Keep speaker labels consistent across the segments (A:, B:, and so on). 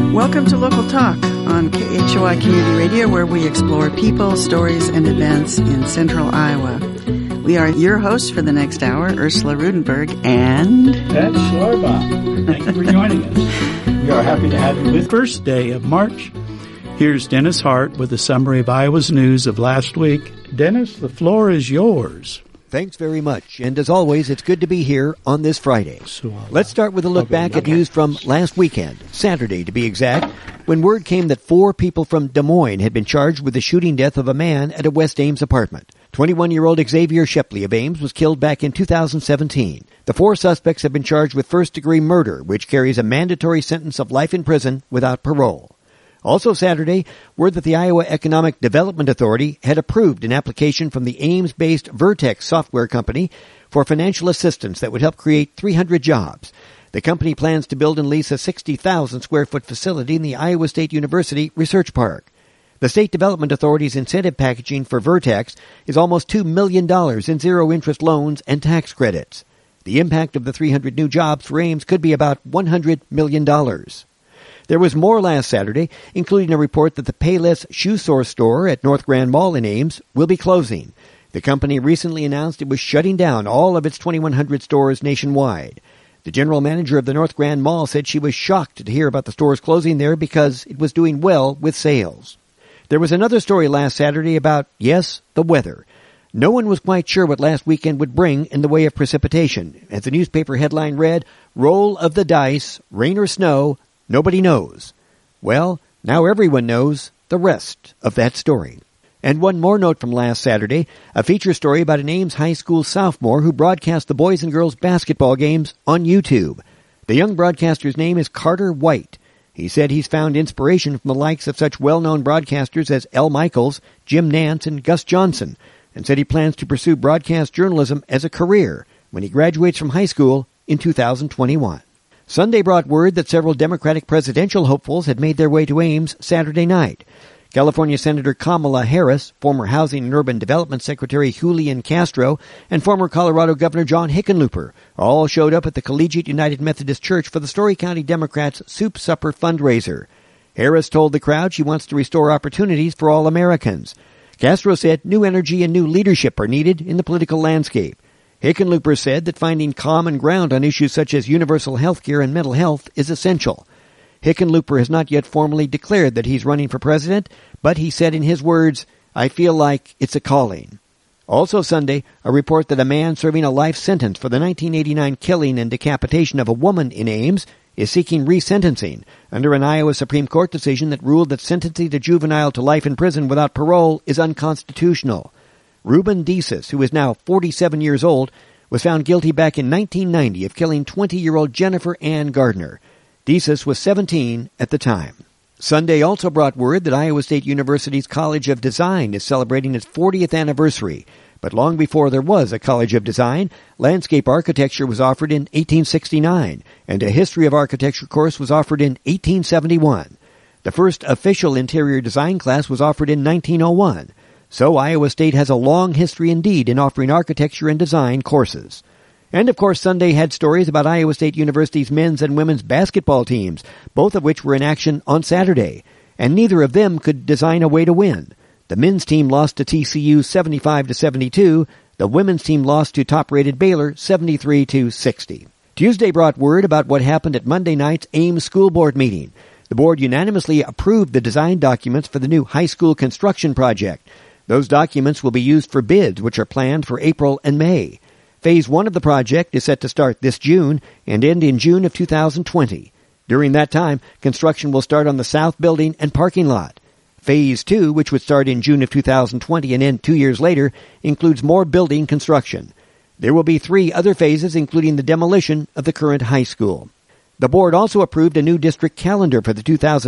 A: Welcome to Local Talk on KHOI Community Radio, where we explore people, stories, and events in central Iowa. We are your hosts for the next hour, Ursula Rudenberg and
B: Ed Schlarbaugh. Thank you for joining us. We are happy to have you with first day of March. Here's Dennis Hart with a summary of Iowa's news of last week. Dennis, the floor is yours.
C: Thanks very much. And as always, it's good to be here on this Friday. Let's start with a look back at news from last weekend, Saturday to be exact, when word came that 4 people from Des Moines had been charged with the shooting death of a man at a West Ames apartment. 21-year-old Xavier Shepley of Ames was killed back in 2017. The 4 suspects have been charged with first-degree murder, which carries a mandatory sentence of life in prison without parole. Also Saturday, word that the Iowa Economic Development Authority had approved an application from the Ames-based Vertex software company for financial assistance that would help create 300 jobs. The company plans to build and lease a 60,000-square-foot facility in the Iowa State University Research Park. The State Development Authority's incentive packaging for Vertex is almost $2 million in zero-interest loans and tax credits. The impact of the 300 new jobs for Ames could be about $100 million. There was more last Saturday, including a report that the Payless Shoe Source store at North Grand Mall in Ames will be closing. The company recently announced it was shutting down all of its 2,100 stores nationwide. The general manager of the North Grand Mall said she was shocked to hear about the stores closing there because it was doing well with sales. There was another story last Saturday about, yes, the weather. No one was quite sure what last weekend would bring in the way of precipitation. As the newspaper headline read, "Roll of the dice, rain or snow, nobody knows." Well, now everyone knows the rest of that story. And one more note from last Saturday, a feature story about an Ames High School sophomore who broadcast the boys and girls basketball games on YouTube. The young broadcaster's name is Carter White. He said he's found inspiration from the likes of such well-known broadcasters as L. Michaels, Jim Nantz, and Gus Johnson, and said he plans to pursue broadcast journalism as a career when he graduates from high school in 2021. Sunday brought word that several Democratic presidential hopefuls had made their way to Ames Saturday night. California Senator Kamala Harris, former Housing and Urban Development Secretary Julian Castro, and former Colorado Governor John Hickenlooper all showed up at the Collegiate United Methodist Church for the Story County Democrats' Soup Supper fundraiser. Harris told the crowd she wants to restore opportunities for all Americans. Castro said new energy and new leadership are needed in the political landscape. Hickenlooper said that finding common ground on issues such as universal health care and mental health is essential. Hickenlooper has not yet formally declared that he's running for president, but he said in his words, "I feel like it's a calling." Also Sunday, a report that a man serving a life sentence for the 1989 killing and decapitation of a woman in Ames is seeking resentencing under an Iowa Supreme Court decision that ruled that sentencing a juvenile to life in prison without parole is unconstitutional. Ruben Desus, who is now 47 years old, was found guilty back in 1990 of killing 20-year-old Jennifer Ann Gardner. Desus was 17 at the time. Sunday also brought word that Iowa State University's College of Design is celebrating its 40th anniversary. But long before there was a College of Design, landscape architecture was offered in 1869, and a history of architecture course was offered in 1871. The first official interior design class was offered in 1901. So Iowa State has a long history indeed in offering architecture and design courses. And of course Sunday had stories about Iowa State University's men's and women's basketball teams, both of which were in action on Saturday. And neither of them could design a way to win. The men's team lost to TCU 75-72. The women's team lost to top-rated Baylor 73-60. Tuesday brought word about what happened at Monday night's Ames School Board meeting. The board unanimously approved the design documents for the new high school construction project. Those documents will be used for bids, which are planned for April and May. Phase 1 of the project is set to start this June and end in June of 2020. During that time, construction will start on the south building and parking lot. Phase 2, which would start in June of 2020 and end 2 years later, includes more building construction. There will be 3 other phases, including the demolition of the current high school. The board also approved a new district calendar for the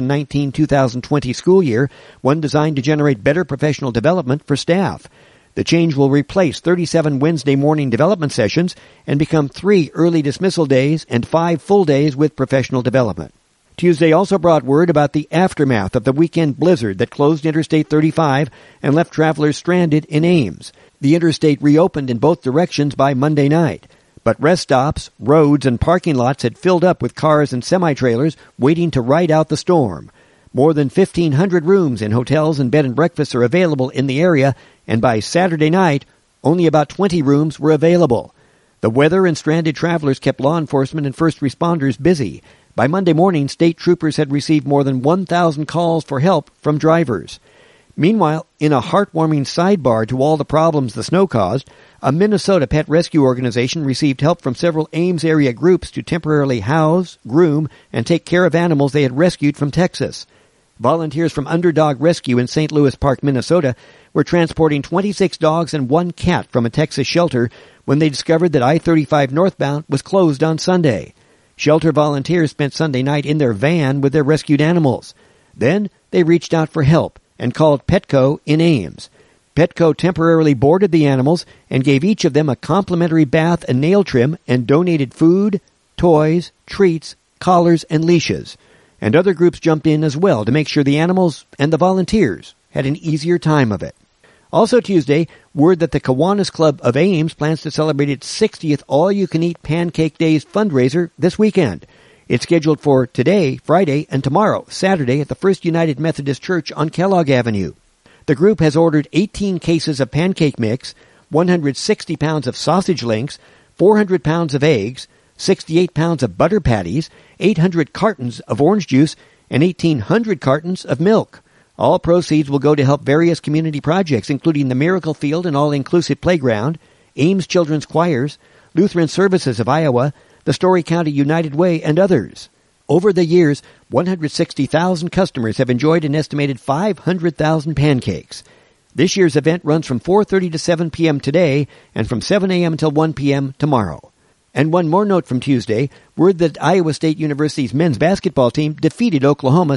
C: 2019-2020 school year, one designed to generate better professional development for staff. The change will replace 37 Wednesday morning development sessions and become 3 early dismissal days and 5 full days with professional development. Tuesday also brought word about the aftermath of the weekend blizzard that closed Interstate 35 and left travelers stranded in Ames. The interstate reopened in both directions by Monday night. But rest stops, roads, and parking lots had filled up with cars and semi-trailers waiting to ride out the storm. More than 1,500 rooms in hotels and bed and breakfasts are available in the area, and by Saturday night, only about 20 rooms were available. The weather and stranded travelers kept law enforcement and first responders busy. By Monday morning, state troopers had received more than 1,000 calls for help from drivers. Meanwhile, in a heartwarming sidebar to all the problems the snow caused, a Minnesota pet rescue organization received help from several Ames area groups to temporarily house, groom, and take care of animals they had rescued from Texas. Volunteers from Underdog Rescue in St. Louis Park, Minnesota, were transporting 26 dogs and 1 cat from a Texas shelter when they discovered that I-35 northbound was closed on Sunday. Shelter volunteers spent Sunday night in their van with their rescued animals. Then they reached out for help and called Petco in Ames. Petco temporarily boarded the animals and gave each of them a complimentary bath and nail trim and donated food, toys, treats, collars, and leashes. And other groups jumped in as well to make sure the animals and the volunteers had an easier time of it. Also Tuesday, word that the Kiwanis Club of Ames plans to celebrate its 60th All-You-Can-Eat Pancake Days fundraiser this weekend. It's scheduled for today, Friday, and tomorrow, Saturday, at the First United Methodist Church on Kellogg Avenue. The group has ordered 18 cases of pancake mix, 160 pounds of sausage links, 400 pounds of eggs, 68 pounds of butter patties, 800 cartons of orange juice, and 1,800 cartons of milk. All proceeds will go to help various community projects, including the Miracle Field and All-Inclusive Playground, Ames Children's Choirs, Lutheran Services of Iowa, the Story County United Way, and others. Over the years, 160,000 customers have enjoyed an estimated 500,000 pancakes. This year's event runs from 4:30 to 7 p.m. today and from 7 a.m. until 1 p.m. tomorrow. And one more note from Tuesday, word that Iowa State University's men's basketball team defeated Oklahoma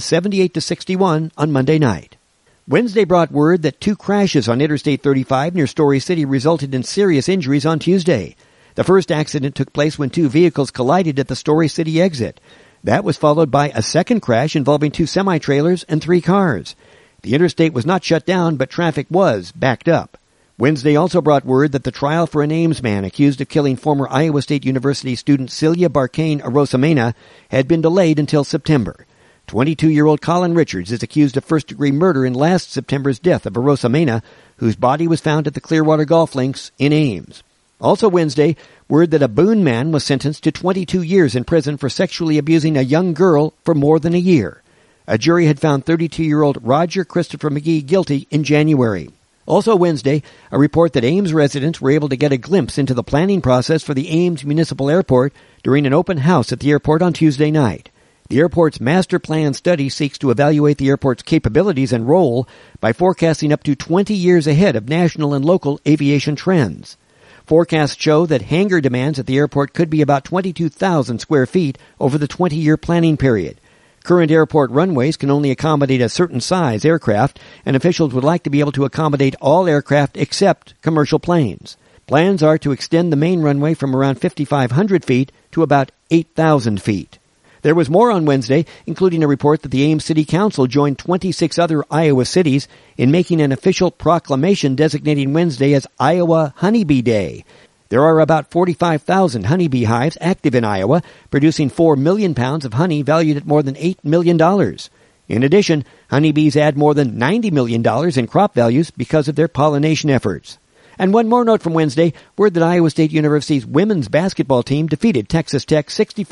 C: 78-61 on Monday night. Wednesday brought word that 2 crashes on Interstate 35 near Story City resulted in serious injuries on Tuesday. The first accident took place when 2 vehicles collided at the Story City exit. That was followed by a second crash involving 2 semi-trailers and 3 cars. The interstate was not shut down, but traffic was backed up. Wednesday also brought word that the trial for an Ames man accused of killing former Iowa State University student Celia Barkane Arosamena had been delayed until September. 22-year-old Colin Richards is accused of first-degree murder in last September's death of Arosamena, whose body was found at the Clearwater Golf Links in Ames. Also Wednesday, word that a Boone man was sentenced to 22 years in prison for sexually abusing a young girl for more than a year. A jury had found 32-year-old Roger Christopher McGee guilty in January. Also Wednesday, a report that Ames residents were able to get a glimpse into the planning process for the Ames Municipal Airport during an open house at the airport on Tuesday night. The airport's master plan study seeks to evaluate the airport's capabilities and role by forecasting up to 20 years ahead of national and local aviation trends. Forecasts show that hangar demands at the airport could be about 22,000 square feet over the 20-year planning period. Current airport runways can only accommodate a certain size aircraft, and officials would like to be able to accommodate all aircraft except commercial planes. Plans are to extend the main runway from around 5,500 feet to about 8,000 feet. There was more on Wednesday, including a report that the Ames City Council joined 26 other Iowa cities in making an official proclamation designating Wednesday as Iowa Honeybee Day. There are about 45,000 honeybee hives active in Iowa, producing 4 million pounds of honey valued at more than $8 million. In addition, honeybees add more than $90 million in crop values because of their pollination efforts. And one more note from Wednesday, word that Iowa State University's women's basketball team defeated Texas Tech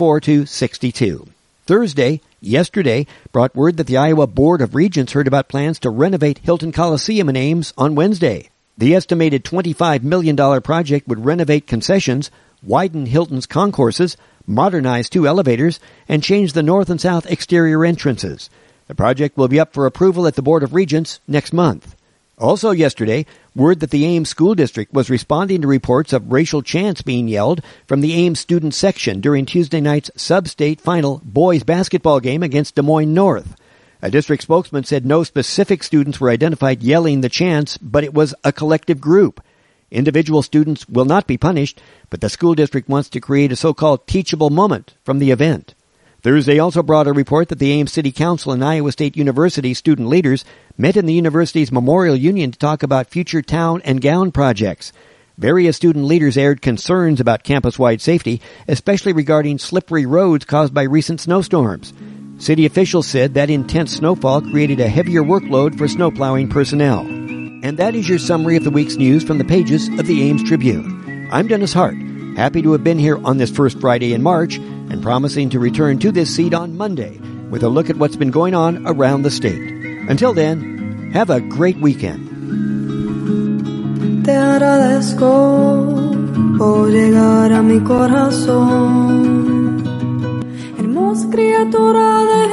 C: 64-62. Thursday, yesterday, brought word that the Iowa Board of Regents heard about plans to renovate Hilton Coliseum in Ames on Wednesday. The estimated $25 million project would renovate concessions, widen Hilton's concourses, modernize 2 elevators, and change the north and south exterior entrances. The project will be up for approval at the Board of Regents next month. Also yesterday, word that the Ames School District was responding to reports of racial chants being yelled from the Ames student section during Tuesday night's sub-state final boys basketball game against Des Moines North. A district spokesman said no specific students were identified yelling the chants, but it was a collective group. Individual students will not be punished, but the school district wants to create a so-called teachable moment from the event. Thursday also brought a report that the Ames City Council and Iowa State University student leaders met in the university's Memorial Union to talk about future town and gown projects. Various student leaders aired concerns about campus-wide safety, especially regarding slippery roads caused by recent snowstorms. City officials said that intense snowfall created a heavier workload for snowplowing personnel. And that is your summary of the week's news from the pages of the Ames Tribune. I'm Dennis Hart, happy to have been here on this first Friday in March and promising to return to this seat on Monday with a look at what's been going on around the state. Until then, have a great weekend.
D: Te agradezco por llegar a mi corazón, hermosa criatura de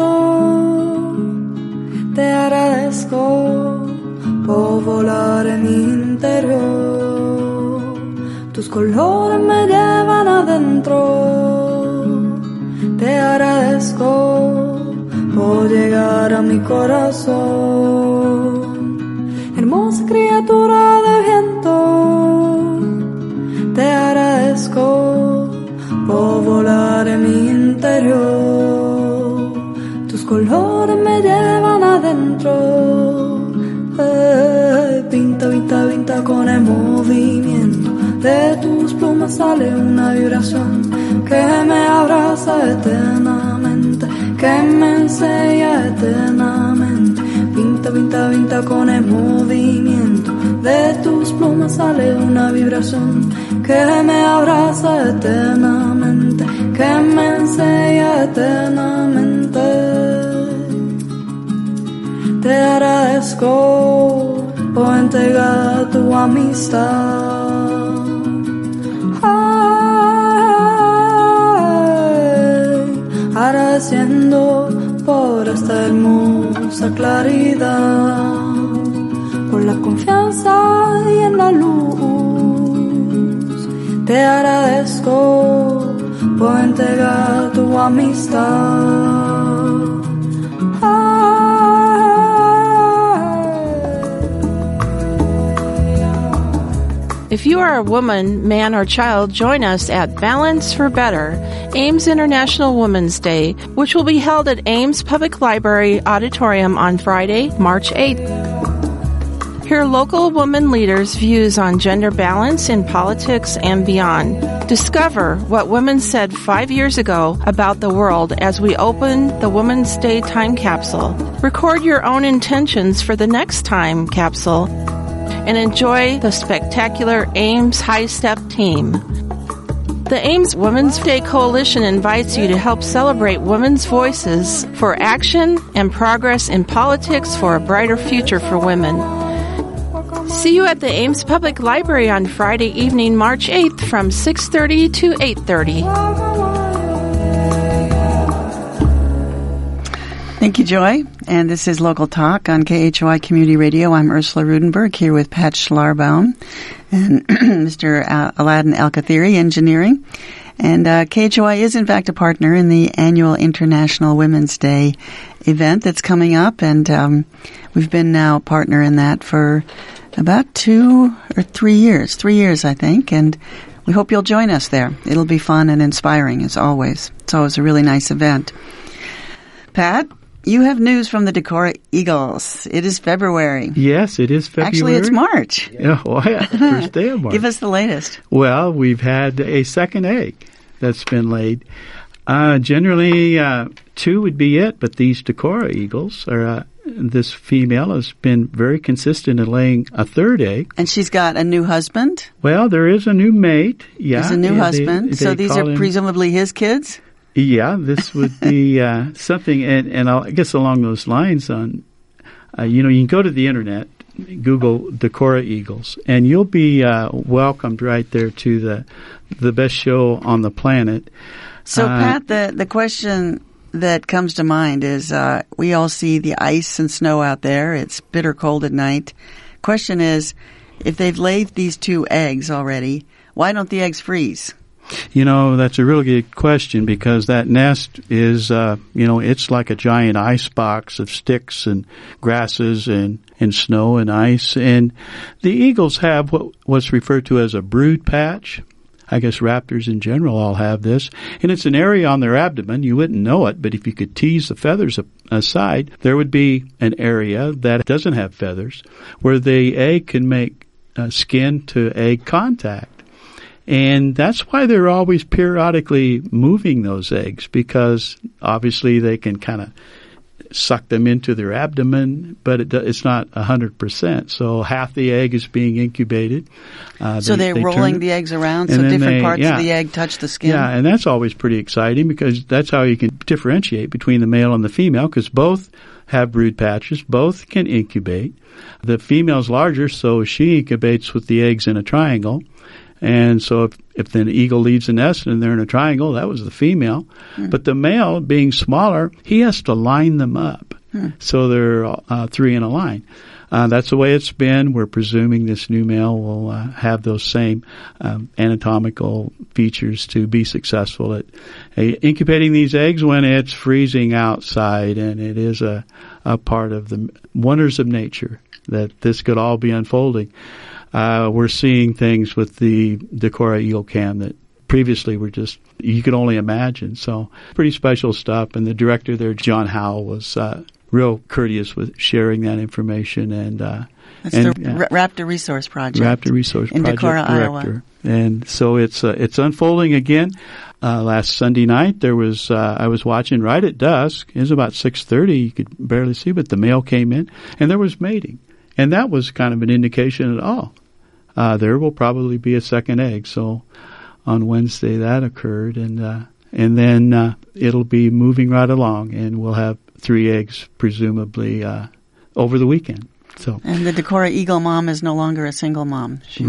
D: viento. Te agradezco por volar en mi interior. Tus colores me llevan adentro. Te agradezco por llegar a mi corazón, hermosa criatura de viento. Te agradezco por volar en mi interior. Tus colores me llevan adentro. Pinta, pinta, pinta con el movimiento de tus plumas sale una vibración que me abraza eternamente, que me enseña eternamente. Pinta, pinta, pinta con el movimiento de tus plumas sale una vibración que me abraza eternamente, que me enseña eternamente. Te agradezco por entregar tu amistad. Agradeciendo por esta hermosa claridad, por la confianza y en la luz. Te agradezco por entregar tu amistad.
E: If you are a woman, man, or child, join us at Balance for Better, Ames International Women's Day, which will be held at Ames Public Library Auditorium on Friday, March 8th. Hear local women leaders' views on gender balance in politics and beyond. Discover what women said 5 years ago about the world as we open the Women's Day time capsule. Record your own intentions for the next time capsule and enjoy the spectacular Ames High Step team. The Ames Women's Day Coalition invites you to help celebrate women's voices for action and progress in politics for a brighter future for women. See you at the Ames Public Library on Friday evening, March 8th from 6:30 to 8:30.
A: Thank you, Joy. And this is Local Talk on KHOI Community Radio. I'm Ursula Rudenberg here with Pat Schlarbaum and Mr. Aladdin Al-Kathiri, Engineering. And KHOI is, in fact, a partner in the annual International Women's Day event that's coming up. And we've been now a partner in that for about 2 or 3 years. 3 years, I think. And we hope you'll join us there. It'll be fun and inspiring, as always. It's always a really nice event. Pat? You have news from the Decorah Eagles. It is February.
B: Yes, it is February.
A: Actually, it's March.
B: Yeah, well, yeah, first day of March.
A: Give us the latest.
B: Well, we've had a second egg that's been laid. Generally, 2 would be it, but these Decorah Eagles, this female has been very consistent in laying a third egg.
A: And she's got a new husband?
B: Well, there is a new mate. Yeah,
A: there's a new husband. So these are presumably his kids?
B: Yeah, this would be something, and I guess along those lines, you can go to the internet, Google Decorah Eagles, and you'll be welcomed right there to the best show on the planet.
A: So, Pat, the question that comes to mind is we all see the ice and snow out there. It's bitter cold at night. Question is, if they've laid these 2 eggs already, why don't the eggs freeze?
B: You know, that's a really good question because that nest is, it's like a giant ice box of sticks and grasses and snow and ice. And the eagles have what's referred to as a brood patch. I guess raptors in general all have this. And it's an area on their abdomen. You wouldn't know it, but if you could tease the feathers aside, there would be an area that doesn't have feathers where the egg can make skin to egg contact. And that's why they're always periodically moving those eggs, because obviously they can kind of suck them into their abdomen, but it's not 100%. So half the egg is being incubated.
A: So they're rolling the eggs around, so different parts of the egg touch the skin?
B: Yeah, and that's always pretty exciting, because that's how you can differentiate between the male and the female, because both have brood patches, both can incubate. The female's larger, so she incubates with the eggs in a triangle. And so if the eagle leaves the nest and they're in a triangle, that was the female. But the male, being smaller, he has to line them up. So they're 3 in a line. That's the way it's been. We're presuming this new male will have those same anatomical features to be successful at incubating these eggs when it's freezing outside. And it is a part of the wonders of nature that this could all be unfolding. We're seeing things with the Decorah Eagle Cam that previously were just, you could only imagine. So pretty special stuff. And the director there, John Howell, was real courteous with sharing that information. And
A: that's the Raptor Resource Project.
B: Raptor Resource
A: in
B: Project
A: Decorah,
B: director.
A: Iowa.
B: And so it's unfolding again. Last Sunday night, there was I was watching right at dusk. It was about 6:30. You could barely see, but the male came in, and there was mating. And that was kind of an indication that, there will probably be a second egg. So on Wednesday that occurred, and then it'll be moving right along, and we'll have 3 eggs presumably over the weekend. So. And
A: the Decorah Eagle mom is no longer a single mom. She's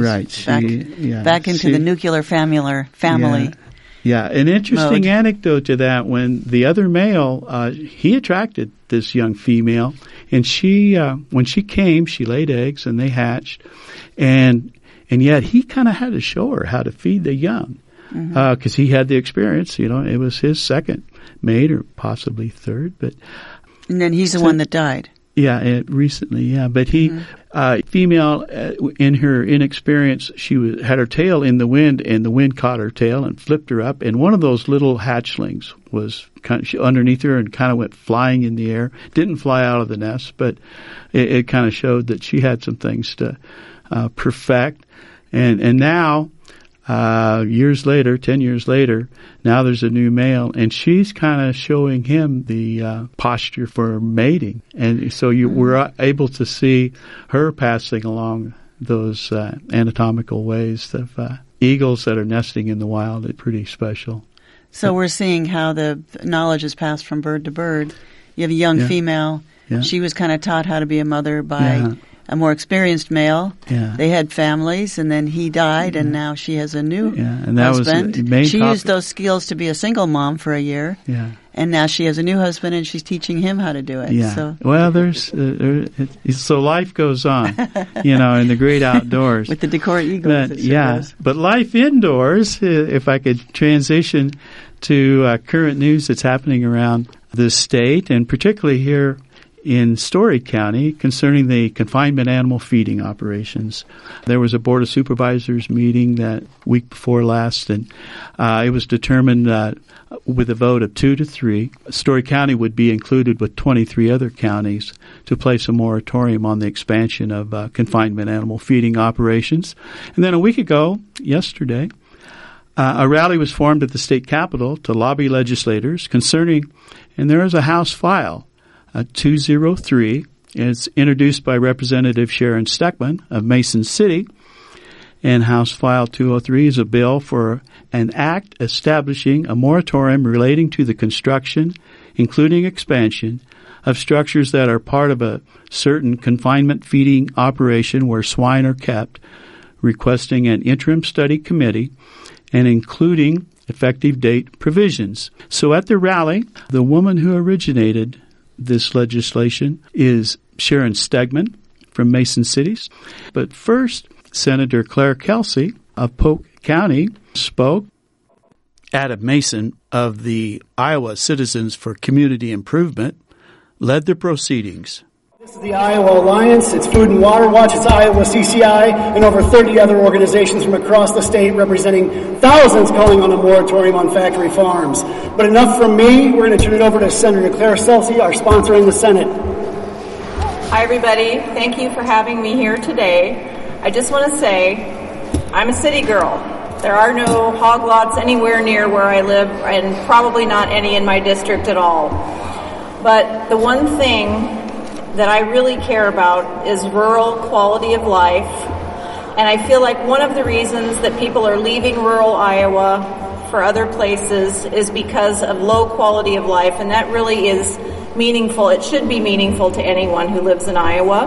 A: back into the nuclear family.
B: Yeah, an interesting anecdote to that, when the other male, he attracted this young female, and she, when she came, she laid eggs and they hatched, and yet he kind of had to show her how to feed the young, because he had the experience, it was his second mate or possibly third, but.
A: And then he's the one that died.
B: Yeah, recently, but he, female, in her inexperience, she had her tail in the wind, and the wind caught her tail and flipped her up, and one of those little hatchlings was kind of underneath her and kind of went flying in the air. Didn't fly out of the nest, but it kind of showed that she had some things to perfect. And now, 10 years later, now there's a new male, and she's kind of showing him the posture for mating. And so we're able to see her passing along those anatomical ways of eagles that are nesting in the wild. It's pretty special.
A: So we're seeing how the knowledge is passed from bird to bird. You have a young female. Yeah. She was kind of taught how to be a mother by a more experienced male. Yeah. They had families, and then he died, and now she has a new husband. She used those skills to be a single mom for a year. Yeah. And now she has a new husband, and she's teaching him how to do it.
B: Yeah.
A: So.
B: Well, so life goes on, in the great outdoors.
A: With the Decorah Eagles.
B: But life indoors, if I could transition to current news that's happening around the state, and particularly here in Story County concerning the confinement animal feeding operations. There was a Board of Supervisors meeting that week before last, and it was determined with a vote of 2-3, Story County would be included with 23 other counties to place a moratorium on the expansion of confinement animal feeding operations. And then a week ago, yesterday, a rally was formed at the state capitol to lobby legislators concerning, and there is a House file, 203. It's introduced by Representative Sharon Steckman of Mason City. And House File 203 is a bill for an act establishing a moratorium relating to the construction, including expansion, of structures that are part of a certain confinement feeding operation where swine are kept, requesting an interim study committee, and including effective date provisions. So at the rally, the woman who originated this legislation is Sharon Stegman from Mason City. But first, Senator Claire Kelsey of Polk County spoke. Adam Mason of the Iowa Citizens for Community Improvement led the proceedings.
F: This is the Iowa Alliance, it's Food and Water Watch, it's Iowa CCI, and over 30 other organizations from across the state representing thousands calling on a moratorium on factory farms. But enough from me, we're going to turn it over to Senator Claire Kelsey, our sponsor in the Senate.
G: Hi everybody, thank you for having me here today. I just want to say I'm a city girl. There are no hog lots anywhere near where I live, and probably not any in my district at all. But the one thing that I really care about is rural quality of life. And I feel like one of the reasons that people are leaving rural Iowa for other places is because of low quality of life, and that really is meaningful. It should be meaningful to anyone who lives in Iowa.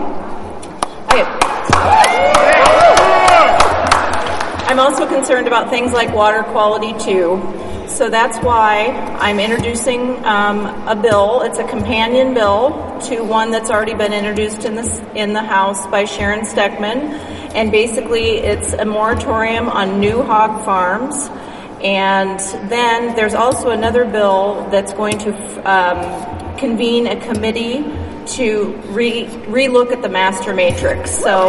G: I'm also concerned about things like water quality too. So that's why I'm introducing a bill. It's a companion bill to one that's already been introduced in the House by Sharon Steckman. And basically it's a moratorium on new hog farms. And then there's also another bill that's going to convene a committee to re-look at the master matrix. So.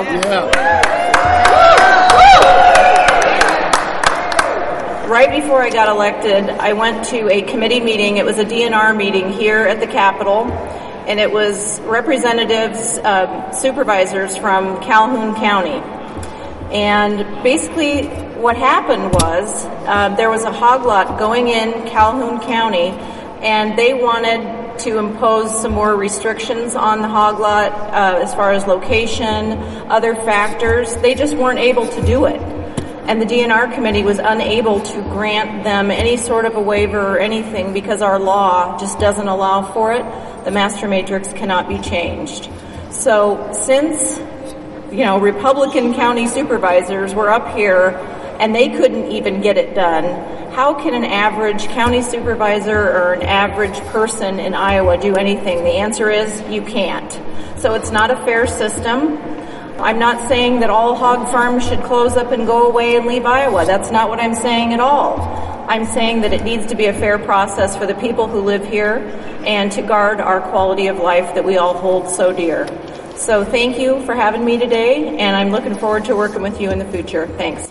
G: Right before I got elected, I went to a committee meeting. It was a DNR meeting here at the Capitol, and it was representatives, supervisors from Calhoun County. And basically what happened was there was a hog lot going in Calhoun County, and they wanted to impose some more restrictions on the hog lot as far as location, other factors. They just weren't able to do it. And the DNR committee was unable to grant them any sort of a waiver or anything because our law just doesn't allow for it. The master matrix cannot be changed. So since, Republican county supervisors were up here and they couldn't even get it done, how can an average county supervisor or an average person in Iowa do anything? The answer is you can't. So it's not a fair system. I'm not saying that all hog farms should close up and go away and leave Iowa. That's not what I'm saying at all. I'm saying that it needs to be a fair process for the people who live here and to guard our quality of life that we all hold so dear. So thank you for having me today, and I'm looking forward to working with you in the future. Thanks.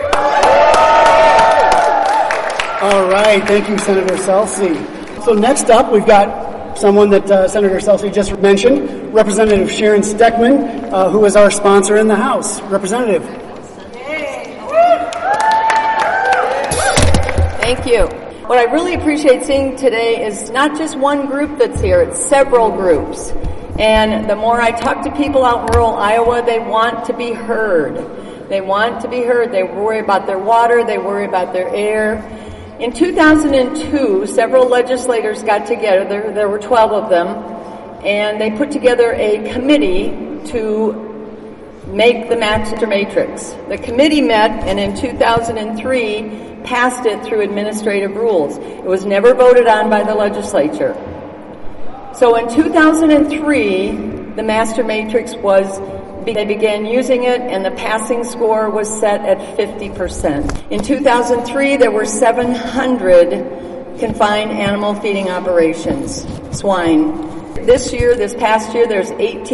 F: All right. Thank you, Senator Celsey. So next up, we've got someone that Senator Celsey just mentioned, Representative Sharon Steckman, who is our sponsor in the House. Representative.
H: Thank you. What I really appreciate seeing today is not just one group that's here, it's several groups. And the more I talk to people out in rural Iowa, they want to be heard. They want to be heard. They worry about their water. They worry about their air. In 2002, several legislators got together, there were 12 of them, and they put together a committee to make the master matrix. The committee met, and in 2003 passed it through administrative rules. It was never voted on by the legislature. So in 2003, the master matrix they began using it, and the passing score was set at 50%. In 2003, there were 700 confined animal feeding operations, swine. This past year, there's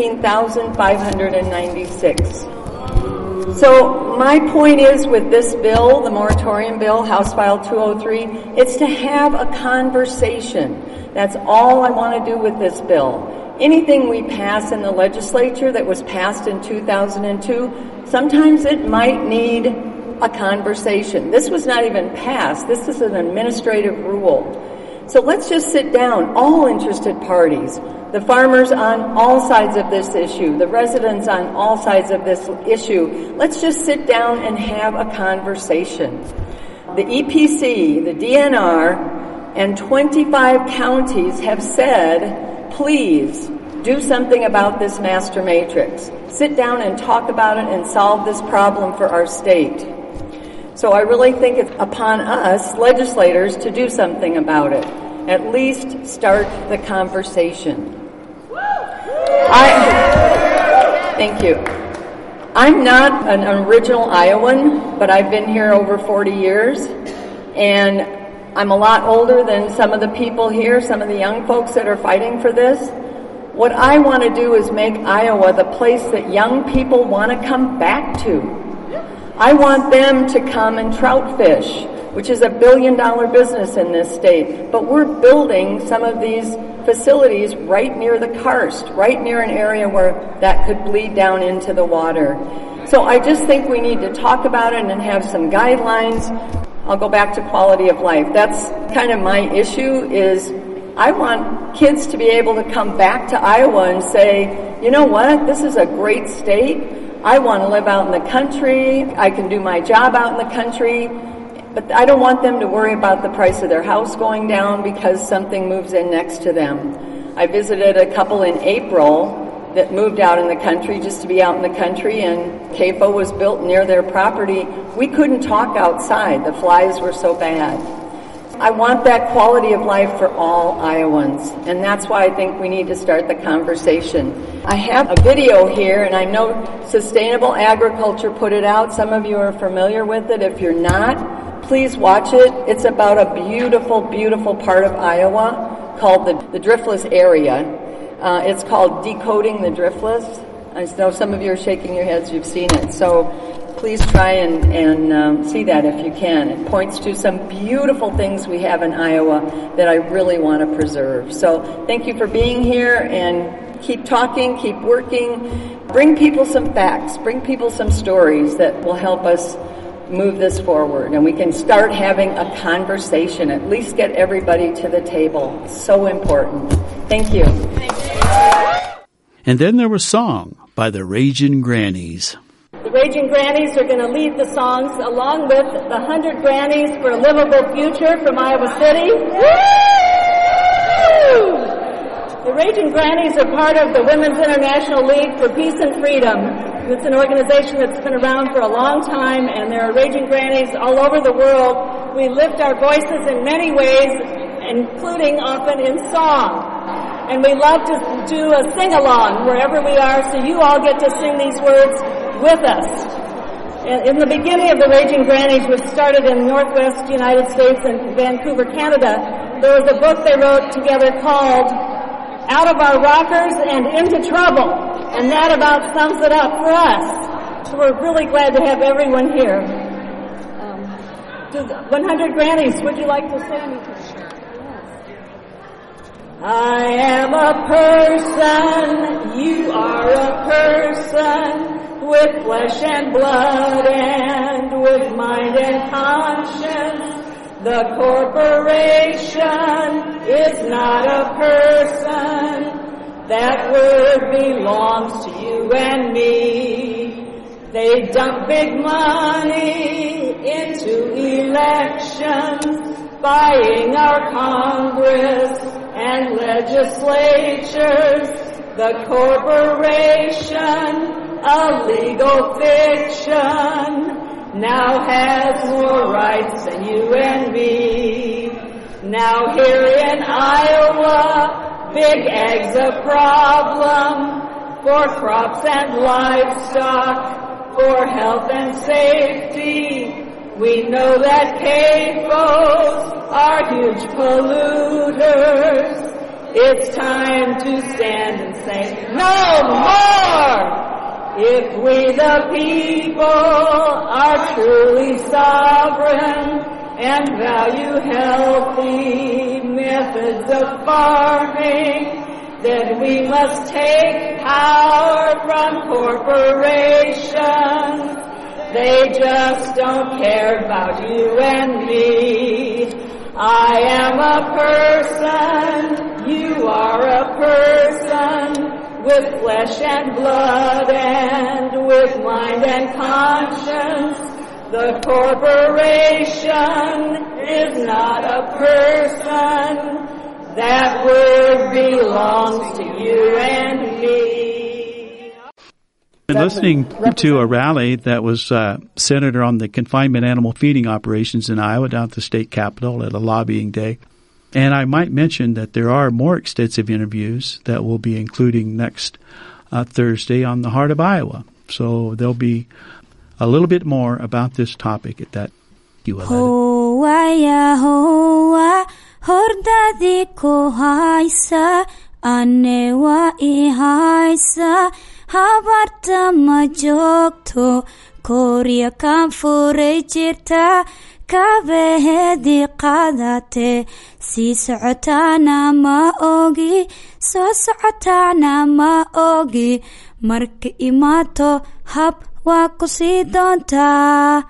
H: 18,596. So my point is with this bill, the moratorium bill, House File 203, it's to have a conversation. That's all I want to do with this bill. Anything we pass in the legislature that was passed in 2002, sometimes it might need a conversation. This was not even passed. This is an administrative rule. So let's just sit down, all interested parties, the farmers on all sides of this issue, the residents on all sides of this issue. Let's just sit down and have a conversation. The EPC, the DNR, and 25 counties have said, please do something about this master matrix. Sit down and talk about it and solve this problem for our state. So I really think it's upon us, legislators, to do something about it. At least start the conversation. Thank you. I'm not an original Iowan, but I've been here over 40 years, and I'm a lot older than some of the people here, some of the young folks that are fighting for this. What I want to do is make Iowa the place that young people want to come back to. I want them to come and trout fish, which is $1 billion business in this state. But we're building some of these facilities right near the karst, right near an area where that could bleed down into the water. So I just think we need to talk about it and have some guidelines. I'll go back to quality of life. That's kind of my issue is I want kids to be able to come back to Iowa and say, you know what, this is a great state. I want to live out in the country. I can do my job out in the country. But I don't want them to worry about the price of their house going down because something moves in next to them. I visited a couple in April that moved out in the country just to be out in the country, and CAFO was built near their property. We couldn't talk outside. The flies were so bad. I want that quality of life for all Iowans, and that's why I think we need to start the conversation. I have a video here, and I know Sustainable Agriculture put it out. Some of you are familiar with it. If you're not, please watch it. It's about a beautiful, beautiful part of Iowa called the Driftless area. It's called Decoding the Driftless. I know some of you are shaking your heads. You've seen it. So please try and see that if you can. It points to some beautiful things we have in Iowa that I really want to preserve. So thank you for being here, and keep talking, keep working. Bring people some facts. Bring people some stories that will help us move this forward, and we can start having a conversation, at least get everybody to the table. It's so important. Thank you.
B: And then there was song by the Ragin' Grannies.
I: The Ragin' Grannies are going to lead the songs along with the 100 Grannies for a Livable Future from Iowa City. Woo! The Ragin' Grannies are part of the Women's International League for Peace and Freedom. It's an organization that's been around for a long time, and there are Ragin' Grannies all over the world. We lift our voices in many ways, including often in song. And we love to do a sing-along wherever we are, so you all get to sing these words with us. In the beginning of the Ragin' Grannies, which started in Northwest United States and Vancouver, Canada, there was a book they wrote together called Out of Our Rockers and Into Trouble. And that about sums it up for us. So we're really glad to have everyone here. 100 Grannies, would you like to say anything? I am a person, you are a person, with flesh and blood and with mind and conscience. The corporation is not a person. That word belongs to you and me. They dump big money into elections, buying our Congress and legislatures. The corporation, a legal fiction, now has more rights than you and me. Now here in Iowa, big ag's a problem for crops and livestock, for health and safety. We know that CAFOs are huge polluters. It's time to stand and say, no more! If we the people are truly sovereign and value healthy methods of farming, then we must take power from corporations. They just don't care about you and me. I am a person, you are a person, with flesh and blood and with mind and conscience. The corporation is not a person. That word belongs to you and me.
B: Been listening to a rally that was centered on the confinement animal feeding operations in Iowa down at the state capitol at a lobbying day. And I might mention that there are more extensive interviews that we'll be including next Thursday on the Heart of Iowa. So there'll be a little bit more about this topic at that.
J: Hoa hordadi ko haisa anewa I haisa habarta ma joogto Korea kanfuray jirta kabehedi qaadate sii socotaana ma ogi soo socotaana ma ogi marka imaato hab waa ku sii doontaa.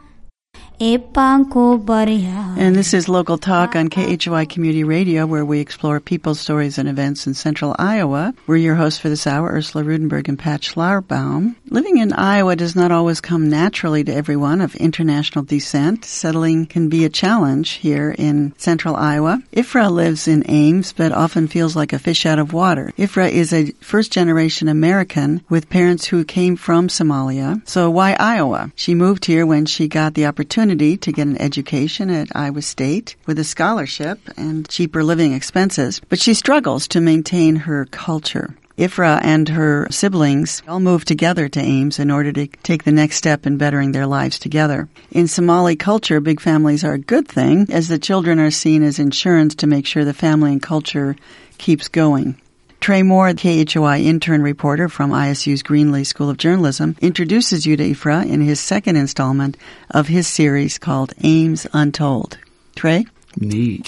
A: And this is Local Talk on KHOI Community Radio, where we explore people, stories, and events in central Iowa. We're your hosts for this hour, Ursula Rudenberg and Pat Schlarbaum. Living in Iowa does not always come naturally to everyone of international descent. Settling can be a challenge here in central Iowa. Ifra lives in Ames, but often feels like a fish out of water. Ifra is a first-generation American with parents who came from Somalia. So why Iowa? She moved here when she got the opportunity to get an education at Iowa State with a scholarship and cheaper living expenses, but she struggles to maintain her culture. Ifra and her siblings all moved together to Ames in order to take the next step in bettering their lives together. In Somali culture, big families are a good thing, as the children are seen as insurance to make sure the family and culture keeps going. Trey Moore, KHOI intern reporter from ISU's Greenlee School of Journalism, introduces you to Ifra in his second installment of his series called Ames Untold. Trey?
B: Neat.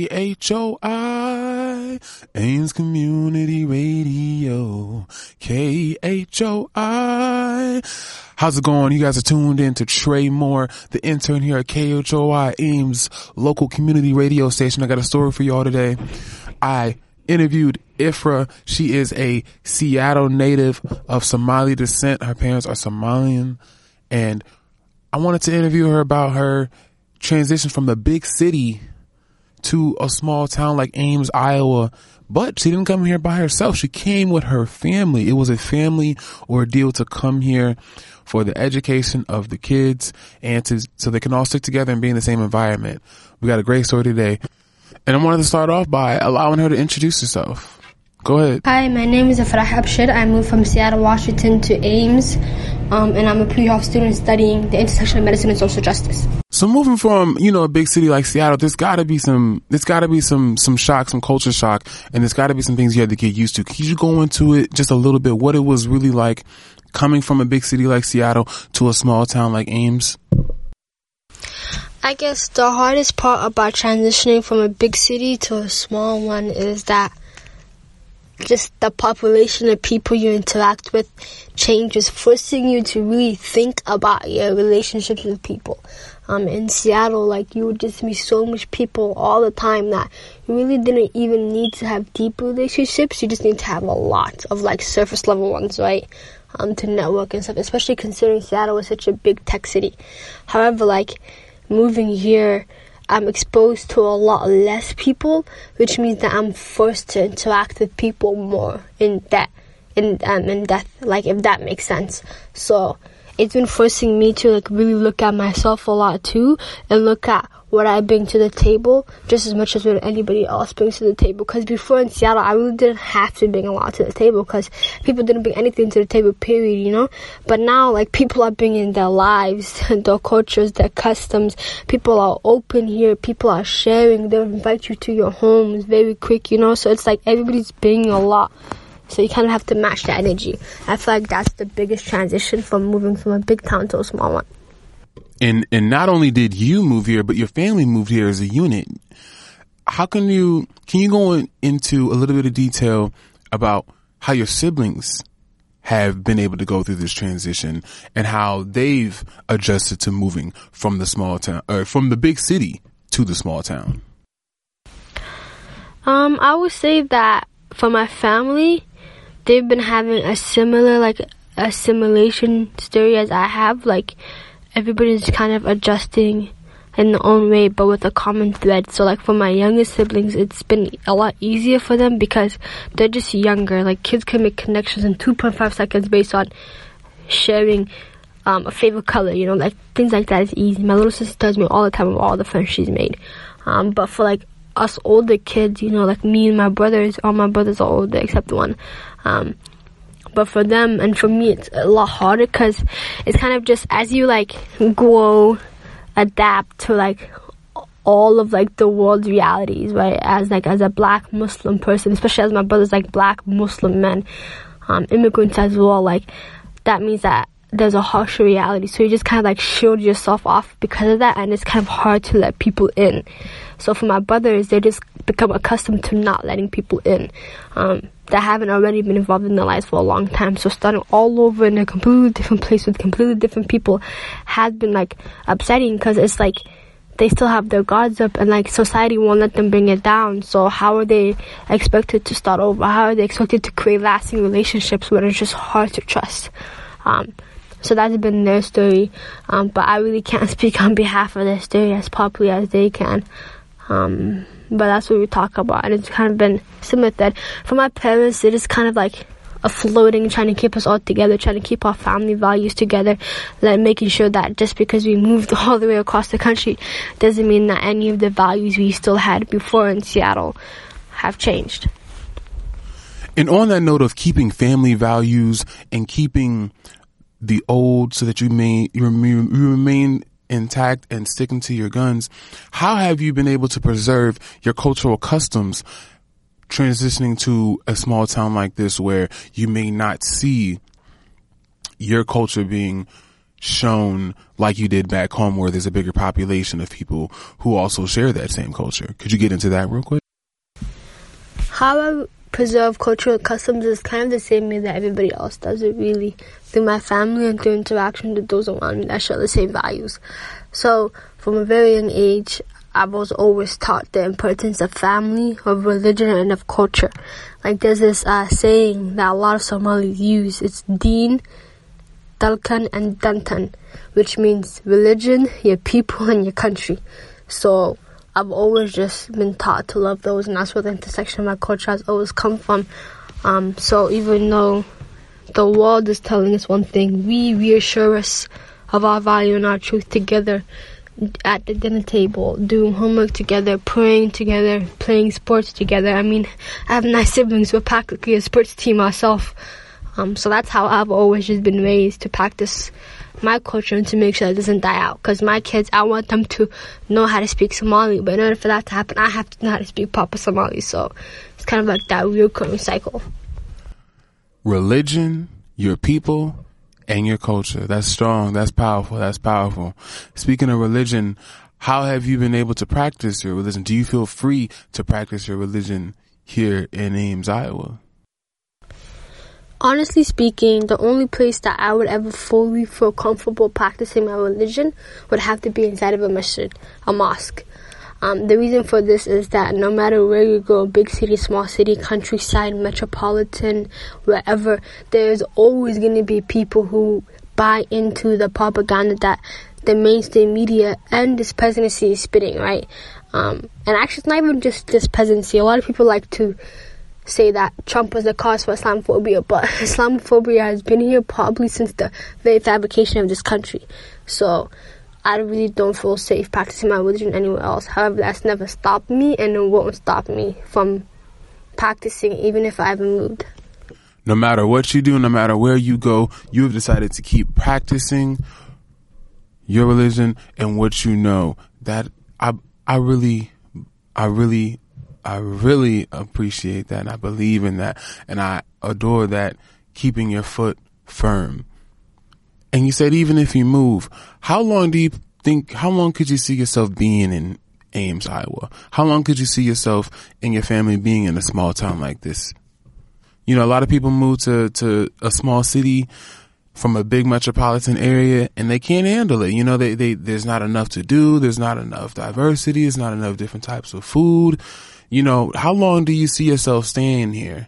K: KHOI, Ames Community Radio. KHOI. How's it going? You guys are tuned in to Trey Moore, the intern here at KHOI, Ames local community radio station. I got a story for y'all today. I interviewed Ifra. She is a Seattle native of Somali descent. Her parents are Somalian. And I wanted to interview her about her transition from the big city to a small town like Ames, Iowa. But she didn't come here by herself. She came with her family. It was a family ordeal to come here for the education of the kids and so they can all stick together and be in the same environment. We got a great story today. And I wanted to start off by allowing her to introduce herself. Go ahead.
L: Hi, my name is Afrah Abshir. I moved from Seattle, Washington to Ames, and I'm a pre-health student studying the intersection of medicine and social justice.
K: So moving from, a big city like Seattle, there's gotta be some shock, some culture shock, and there's gotta be some things you had to get used to. Could you go into it just a little bit, what it was really like coming from a big city like Seattle to a small town like Ames?
L: I guess the hardest part about transitioning from a big city to a small one is that just the population of people you interact with changes, forcing you to really think about your relationships with people. In Seattle, you would just meet so much people all the time that you really didn't even need to have deep relationships. You just need to have a lot of surface level ones, right? To network and stuff, especially considering Seattle is such a big tech city. However, moving here, I'm exposed to a lot less people, which means that I'm forced to interact with people more in depth, if that makes sense. So it's been forcing me to really look at myself a lot too, and look at what I bring to the table just as much as what anybody else brings to the table. Because before in Seattle, I really didn't have to bring a lot to the table because people didn't bring anything to the table, period, But now, people are bringing their lives, their cultures, their customs. People are open here. People are sharing. They'll invite you to your homes very quick, So it's everybody's bringing a lot. So you kind of have to match the energy. I feel like that's the biggest transition from moving from a big town to a small one.
K: And not only did you move here, but your family moved here as a unit. Can you go into a little bit of detail about how your siblings have been able to go through this transition and how they've adjusted to moving from the small town, or from the big city to the small town?
L: I would say that for my family, they've been having a similar assimilation story as I have. Everybody's kind of adjusting in their own way, but with a common thread. So for my youngest siblings, it's been a lot easier for them because they're just younger. Kids can make connections in 2.5 seconds based on sharing a favorite color, things like that is easy. My little sister tells me all the time of all the friends she's made. But for us older kids, me and my brothers, all my brothers are older except one. But for them and for me, it's a lot harder because it's kind of just as you grow, adapt to all of the world's realities, right? As a black Muslim person, especially as my brother's black Muslim men, immigrants as well. That means that there's a harsher reality. So you just kind of like shield yourself off because of that, and it's kind of hard to let people in. So for my brothers, they just become accustomed to not letting people in that haven't already been involved in their lives for a long time. So starting all over in a completely different place with completely different people has been like upsetting, because it's like they still have their guards up, and like society won't let them bring it down. So how are they expected to start over? How are they expected to create lasting relationships when it's just hard to trust? So that's been their story, but I really can't speak on behalf of their story as properly as they can. But that's what we talk about, and it's kind of been similar to that. For my parents, it is kind of like a floating, trying to keep us all together, trying to keep our family values together, like making sure that just because we moved all the way across the country doesn't mean that any of the values we still had before in Seattle have changed.
K: And on that note of keeping family values and keeping the old so that you remain intact and sticking to your guns, how have you been able to preserve your cultural customs transitioning to a small town like this where you may not see your culture being shown like you did back home, where there's a bigger population of people who also share that same culture? Could you get into that real quick?
L: How I preserve cultural customs is kind of the same way that everybody else does it, really, through my family and through interaction with those around me that share the same values. So from a very young age, I was always taught the importance of family, of religion, and of culture. Like there's this saying that a lot of Somalis use. It's Deen, Dalkan, and Dantan, which means religion, your people, and your country. So I've always just been taught to love those, and that's where the intersection of my culture has always come from. So even though the world is telling us one thing, we reassure us of our value and our truth together at the dinner table, doing homework together, praying together, playing sports together. I mean, I have 9 siblings. We're practically a sports team ourselves. So that's how I've always just been raised, to practice my culture and to make sure it doesn't die out. Because my kids, I want them to know how to speak Somali, but in order for that to happen, I have to know how to speak proper Somali. So it's kind of like that recurring cycle.
K: Religion, your people, and your culture. That's strong. That's powerful. That's powerful. Speaking of religion, how have you been able to practice your religion? Do you feel free to practice your religion here in Ames, Iowa?
L: Honestly speaking, the only place that I would ever fully feel comfortable practicing my religion would have to be inside of a masjid, a mosque. The reason for this is that no matter where you go, big city, small city, countryside, metropolitan, wherever, there's always going to be people who buy into the propaganda that the mainstream media and this presidency is spitting, right? And actually, it's not even just this presidency. A lot of people like to say that Trump was the cause for Islamophobia, but Islamophobia has been here probably since the very fabrication of this country. So I really don't feel safe practicing my religion anywhere else. However, that's never stopped me, and it won't stop me from practicing even if I haven't moved.
K: No matter what you do, no matter where you go, you have decided to keep practicing your religion and what you know. That I really appreciate that, and I believe in that, and I adore that, keeping your foot firm. And you said even if you move, how long could you see yourself being in Ames, Iowa? How long could you see yourself and your family being in a small town like this? You know, a lot of people move to a small city from a big metropolitan area and they can't handle it. You know, there's not enough to do. There's not enough diversity. There's not enough different types of food. You know, how long do you see yourself staying here?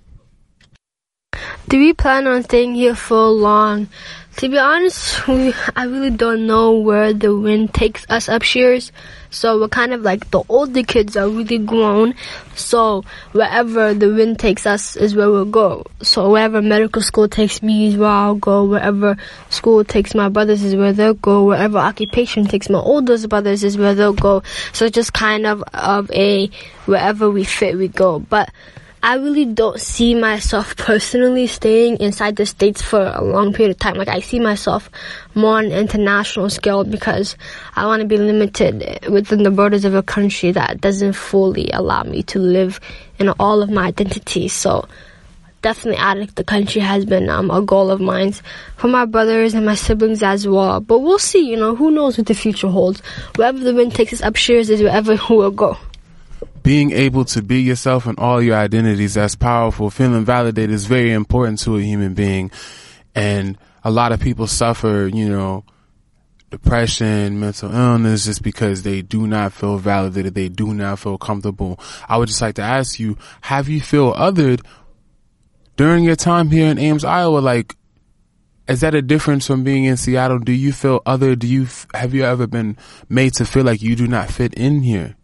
L: Do we plan on staying here for long? To be honest, I really don't know where the wind takes us upstairs. So we're kind of like, the older kids are really grown. So wherever the wind takes us is where we'll go. So wherever medical school takes me is where I'll go. Wherever school takes my brothers is where they'll go. Wherever occupation takes my oldest brothers is where they'll go. So it's just kind of a wherever we fit, we go. But I really don't see myself personally staying inside the States for a long period of time. Like, I see myself more on an international scale because I want to be limited within the borders of a country that doesn't fully allow me to live in all of my identities. So definitely out of the country has been a goal of mine for my brothers and my siblings as well. But we'll see, who knows what the future holds. Wherever the wind takes us upstairs is wherever we'll go.
K: Being able to be yourself in all your identities, that's powerful. Feeling validated is very important to a human being. And a lot of people suffer, depression, mental illness, just because they do not feel validated. They do not feel comfortable. I would just like to ask you, have you feel othered during your time here in Ames, Iowa? Like, is that a difference from being in Seattle? Do you feel othered? Have you ever been made to feel like you do not fit in here?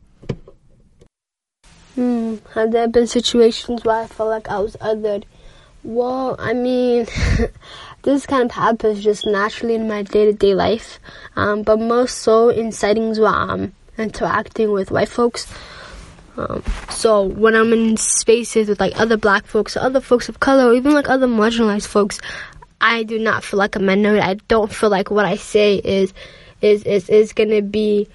L: Have there been situations where I felt like I was othered? Well, I mean, this kind of happens just naturally in my day-to-day life, but most so in settings where I'm interacting with white folks. So when I'm in spaces with like other black folks or other folks of color or even like other marginalized folks, I do not feel like a minority. I don't feel like what I say is gonna be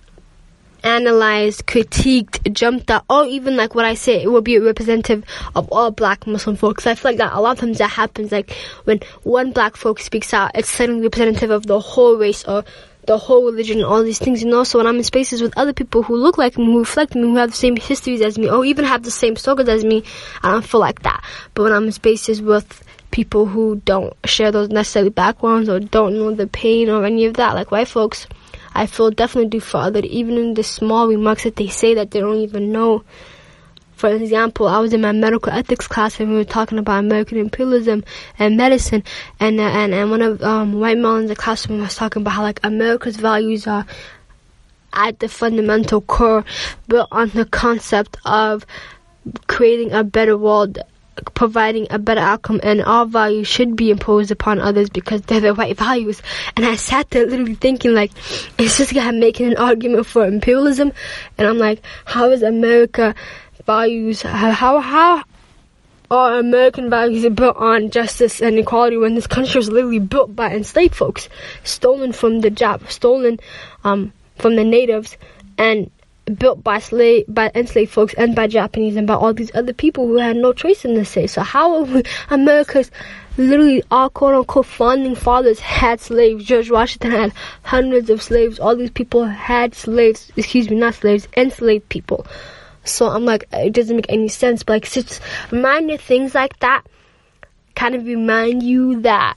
L: analyzed, critiqued, jumped at, or even like what I say, it will be representative of all black Muslim folks. I feel like that a lot of times that happens, like when one black folk speaks out, it's suddenly representative of the whole race or the whole religion, all these things, So when I'm in spaces with other people who look like me, who reflect me, who have the same histories as me, or even have the same struggles as me, I don't feel like that. But when I'm in spaces with people who don't share those necessarily backgrounds or don't know the pain or any of that, like white folks, I feel definitely do for others, even in the small remarks that they say that they don't even know. For example, I was in my medical ethics class and we were talking about American imperialism and medicine, and one of white male in the classroom was talking about how like America's values are at the fundamental core, built on the concept of creating a better world, providing a better outcome, and our values should be imposed upon others because they're the right values. And I sat there literally thinking like, it's just guy making an argument for imperialism, and I'm like, how is America values, how are American values built on justice and equality when this country was literally built by enslaved folks, stolen from the stolen from the natives, and built by enslaved folks and by Japanese and by all these other people who had no choice in this say. So how are we, America's literally our quote-unquote founding fathers had slaves. George Washington had hundreds of slaves. All these people had slaves, enslaved people. So I'm like, it doesn't make any sense. But like, just minor things like that kind of remind you that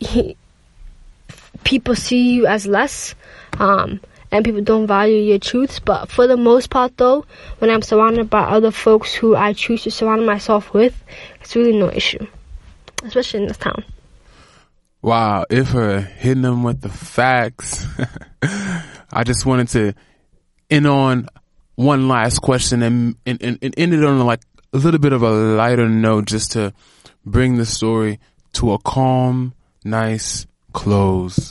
L: people see you as less, and people don't value your truths. But for the most part, though, when I'm surrounded by other folks who I choose to surround myself with, it's really no issue, especially in this town.
K: Wow, Ifra hitting them with the facts. I just wanted to end on one last question and end it on like a little bit of a lighter note, just to bring the story to a calm, nice close.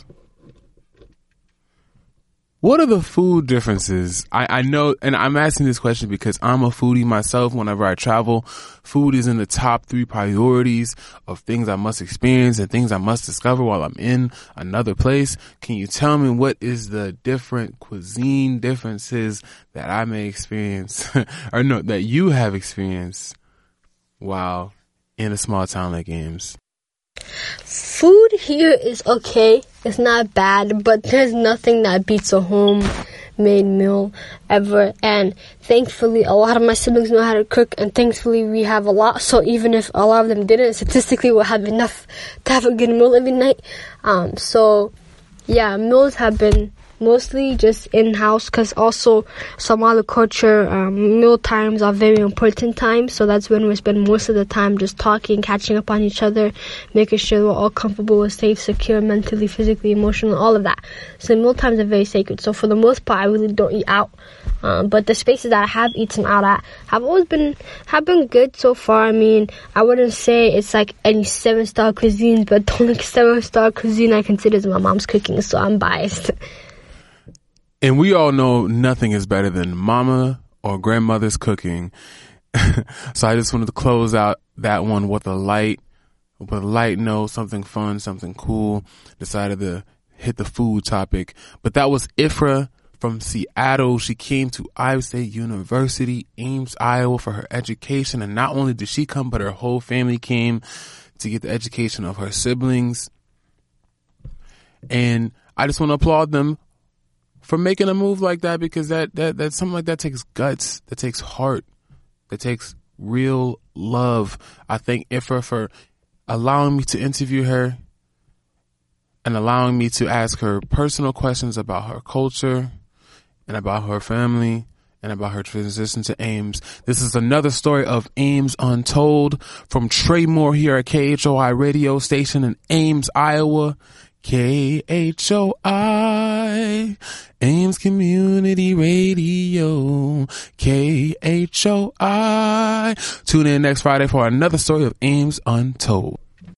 K: What are the food differences? I know, and I'm asking this question because I'm a foodie myself. Whenever I travel, food is in the top 3 priorities of things I must experience and things I must discover while I'm in another place. Can you tell me what is the different cuisine differences that I may experience, or no, that you have experienced while in a small town like Ames?
L: Food here is okay. It's not bad, but there's nothing that beats a homemade meal ever. And thankfully, a lot of my siblings know how to cook, and thankfully we have a lot. So even if a lot of them didn't, statistically we'll have enough to have a good meal every night. So yeah, meals have been mostly just in-house, because also Somali culture, meal times are very important times, so that's when we spend most of the time just talking, catching up on each other, making sure we're all comfortable, we're safe, secure, mentally, physically, emotionally, all of that. So meal times are very sacred. So for the most part, I really don't eat out, but the spaces that I have eaten out at have been good so far. I mean, I wouldn't say it's like any 7-star cuisines, but the only 7-star cuisine I consider is my mom's cooking, so I'm biased.
K: And we all know nothing is better than mama or grandmother's cooking. So I just wanted to close out that one with a light note, something fun, something cool. Decided to hit the food topic. But that was Ifra from Seattle. She came to Iowa State University, Ames, Iowa for her education. And not only did she come, but her whole family came to get the education of her siblings. And I just want to applaud them for making a move like that, because that something like that takes guts, that takes heart, that takes real love. I thank IFRA for allowing me to interview her and allowing me to ask her personal questions about her culture and about her family and about her transition to Ames. This is another story of Ames Untold from Trey Moore here at KHOI radio station in Ames, Iowa. KHOI, Ames Community Radio, KHOI. Tune in next Friday for another story of Ames Untold.